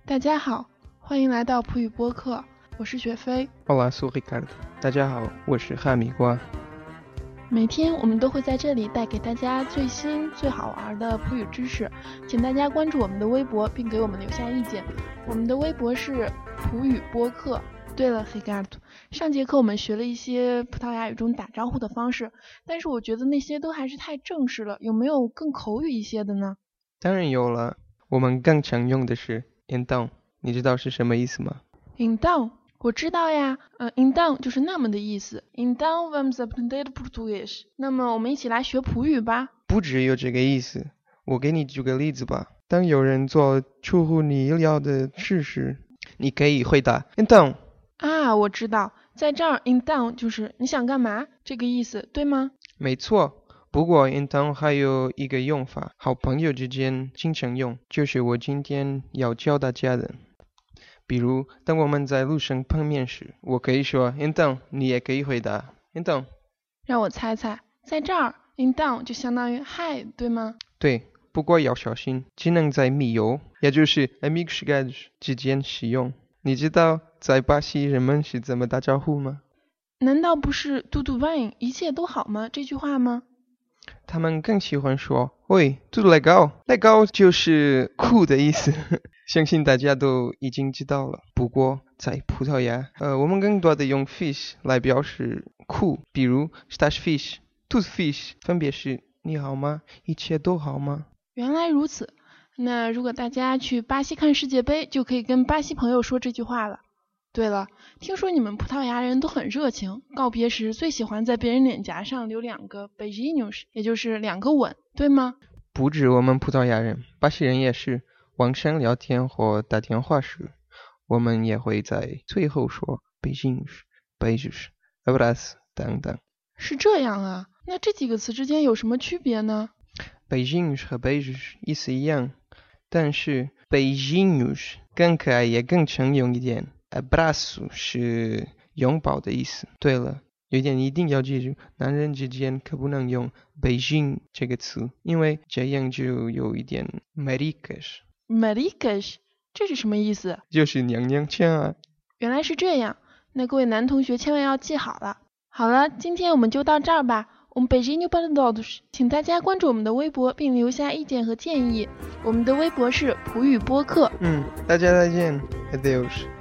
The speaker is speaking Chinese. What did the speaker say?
大家好，欢迎来到普语播客，我是雪飞。 Olá, sou Ricardo。大家好，我是哈密瓜。 每天我们都会在这里带给大家最新最好玩的普语知识，请大家关注我们的微博并给我们留下意见。我们的微博是普语播客。对了 Ricardo， 上节课我们学了一些葡萄牙语中打招呼的方式，但是我觉得那些都还是太正式了，有没有更口语一些的呢？ 当然有了，我们更常用的是 então， 你知道是什么意思吗？ então， 我知道呀，então 就是那么的意思。Então vamos aprender português。那么我们一起来学普语吧。 不只有这个意思，我给你举个例子吧。当有人做出乎你意料的事时，你可以回答 então。 啊，我知道，在这儿 então 就是你想干嘛这个意思，对吗？ 没错，不过 então 还有一个用法，好朋友之间经常用，就是我今天要教大家的。比如当我们在路上碰面时，我可以说 então， 你也可以回答 então。 让我猜猜，在这儿 então 就相当于 hi， 对吗？ 对，不过要小心，只能在密友，也就是 amigos chegados 之间使用。你知道在巴西人们是怎么打招呼吗？ 难道不是 tudo bem 一切都好吗这句话吗？ 他们更喜欢说 Oi, tudo legal。 legal 就是酷的意思，相信大家都已经知道了。不过在葡萄牙，我们更多的用 fixe 来表示酷，比如 estás fixe, tudo fixe， 分别是你好吗，一切都好吗。 原来如此，那如果大家去巴西看世界杯，就可以跟巴西朋友说这句话了。对了，听说你们葡萄牙人都很热情，告别时最喜欢在别人脸颊上留2个 beijinhos， 也就是2个吻，对吗？ 不止我们葡萄牙人，巴西人也是。网上聊天或打电话时，我们也会在最后说 beijinhos, beijos, abraço 等等。 是这样啊，那这几个词之间有什么区别呢？ beijinhos 和 beijos 意思一样，但是 beijinhos 更可爱也更常用一点。abraço 是拥抱的意思。对了，有一点一定要记住，男人之间可不能用 beijinho 这个词，因为这样就有一点 maricas。 maricas 这是什么意思？ 就是娘娘腔啊。 原来是这样，那各位男同学千万要记好了。好了，今天我们就到这儿吧。我们beijinho para todos， 请大家关注我们的微博并留下意见和建议。我们的微博是普语播客。 大家再见 ，Adeus。